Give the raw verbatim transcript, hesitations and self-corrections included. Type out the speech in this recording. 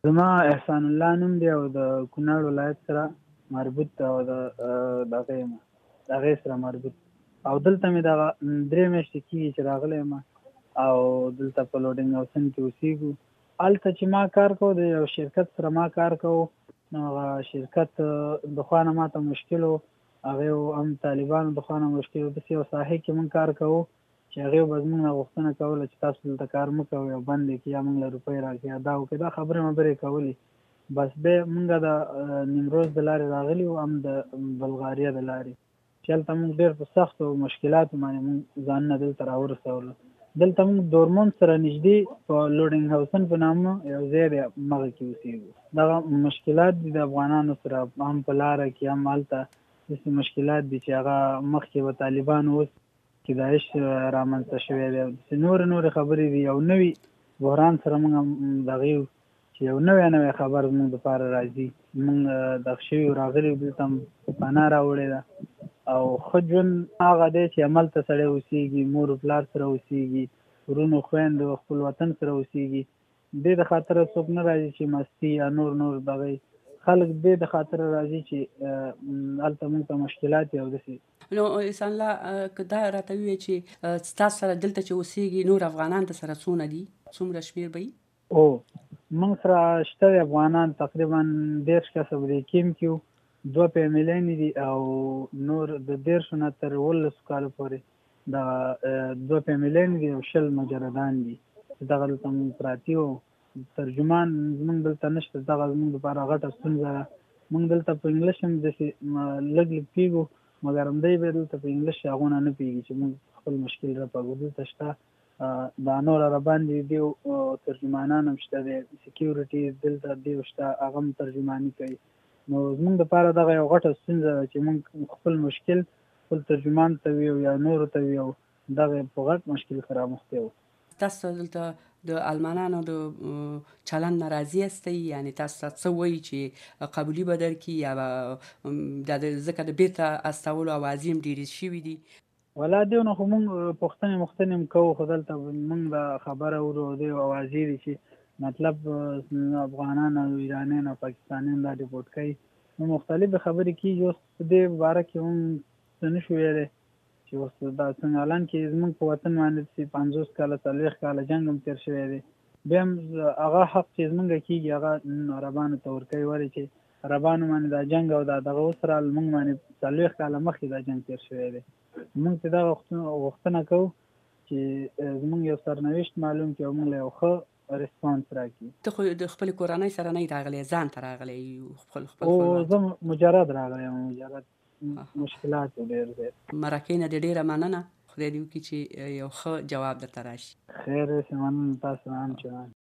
زما احسان الله نوم دی او د کونړ ولایت سره مربوط دی او د دغه یم د هغې سره مربوط او دلته مې دغه درې میاشتې کېږي چې راغلی یم او دلته په لوډینګ هاوسن کې اوسېږو. هلته چې ما کار کوو د یو شرکت سره ما کار کوو، نو هغه شرکت د خوا نه ما ته مشکل و، هغې هم طالبانو د خوا نه مشکل و. داسې یو ساحې کې مونږ کار کوو چې هغې به زموږ نه غوښتنه کوله چې تاسو دلته کار مه کوئ او بند یې کړئ یا موږ له روپۍ راکړئ یا دا وکړئ، دا خبرې مبرې کولې. بس بیا موږ د نیمروز د لارې راغلي وو، هم د بلغاریا د لارې، چې هلته موږ ډېر په سختو مشکلاتو باندې موږ ځانونه دلته راورسولو. دلته موږ دورمون سره نږدې په لوډینګ هاوسن په نامه یو ځای دی، همغه کې اوسېږو. دغه مشکلات دي د افغانانو سره، هم په لاره کې هم هلته داسې مشکلات دي چې هغه مخکې به طالبان اوس چې داعش رامنځته شوی دی، داسې نورې نورې خبرې دي. یو نوي بحران سره موږ دغه یو چې یو نوی نوی خبر زموږ دپاره راځي. موږ دغه شوي راغلي یو، دلته پناه راوړې ده او ښه ژوند هغه دی چې هملته سړی اوسېږي، مور و پلار سره اوسېږي، ورونو خویندو خپل وطن سره اوسېږي. دې د خاطره څوک نه راځي چې مستي یا نور نور دغه خلک دې د خاطره راځي چې هلته موږ ته مشکلات وي او داسې. نو احسان الله که دا راته ووایې چې ستاسو سره دلته چې اوسېږي نور افغانان در سره څونه دي، څومره شمېر به وي؟ او موږ سره شته دي افغانان، تقریبا دېرش کسه په دې کیم کې وو، دوه فیملیانې دي او نور د دېرشو نه تر اوولسو کالو پورې دغه دوه فیملیانې دي او شل مجردان دي چې دغه دلته موږ پراته وو. ترجمان زموږ دلته نشته، دغه زموږ دپاره غټه ستونزه ده. موږ دلته په انګلیش هم داسې لږ لږ پوهېږو، مګر همدی به دلته په انګلیش هغونه نه پوهېږي چې موږ خپل مشکل رپږو. دلته شته دا نور عربان دي، دیو ترجمانان هم شته دی، سیکیورټي دلته دیو شته، هغه هم ترجماني کوي. نو زموږ دپاره دغه یو غټه ستونزه ده چې موږ خپل مشکل خپل ترجمان ته ویو یا نورو ته ویو، دغه په غټ مشکل سره مخ یو. تاسو دلته د المانانو د چلند نه راضي یاستئ؟ یعنې تاسو ته څه وایي چې قبولي به درکړي یا به ځکه د بېرته استولو اوازې هم ډېرې شوي دي؟ ولا دیو نه خو مونږ پوښتنې مختنې هم کوو، خو دلته مونږ دا خبره اورو دی اوازې دي چې مطلب افغانان او ایرانیان او پاکستانیان دا ریپورټ کوي. نو مختلفې خبرې کېږي. اوس په دې باره کې مونږ څه نه شو ویلی چې اوس دا څنګه حالان کې زموږ په وطن باندې چې پنځوس کاله څلوېښت کاله جنګ هم تېر شوی دی. بیا هم هغه حق چې زموږ کېږي هغه عربانو ته ورکوي، ولې چې عربانو باندې دا جنګ او دا دغه اوس رال مونږ باندې څلوېښت کاله مخکې دا جنګ تېر شوی دی. موږ ته دا غوښتنه کوو چې زموږ یو سرنوشت معلوم کړي او موږ له یو ښه ریسپانس راکړي. ته خو د خپلې کورنۍ سره نه یې راغلی، ځان ته راغلی خپل خپل او زه مجرد راغلی یم، مجرد مشکلات ډېر زیات. مرکې نه دې ډېره مننه، خدای دې وکړي چې یو ښه جواب درته راشي. خیر اوسې، مننه تاسو هم چې